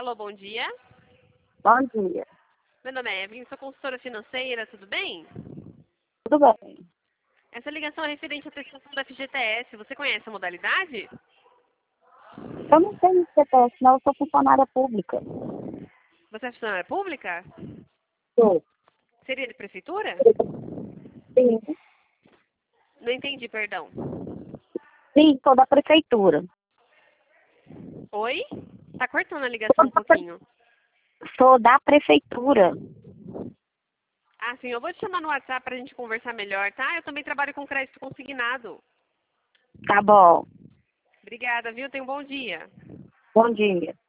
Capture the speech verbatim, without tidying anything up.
Alô, bom dia. Bom dia. Meu nome é Evelyn, sou consultora financeira, tudo bem? Tudo bem? Essa ligação é referente à prestação do F G T S. Você conhece a modalidade? Eu não tenho C P F, não. Eu sou funcionária pública. Você é funcionária pública? Sou. Seria de prefeitura? Sim. Não entendi, perdão. Sim, sou da prefeitura. Oi? Tá cortando a ligação um pouquinho. Sou da prefeitura. Ah, sim, eu vou te chamar no WhatsApp pra gente conversar melhor, tá? Eu também trabalho com crédito consignado. Tá bom. Obrigada, viu? Tenha um bom dia. Bom dia.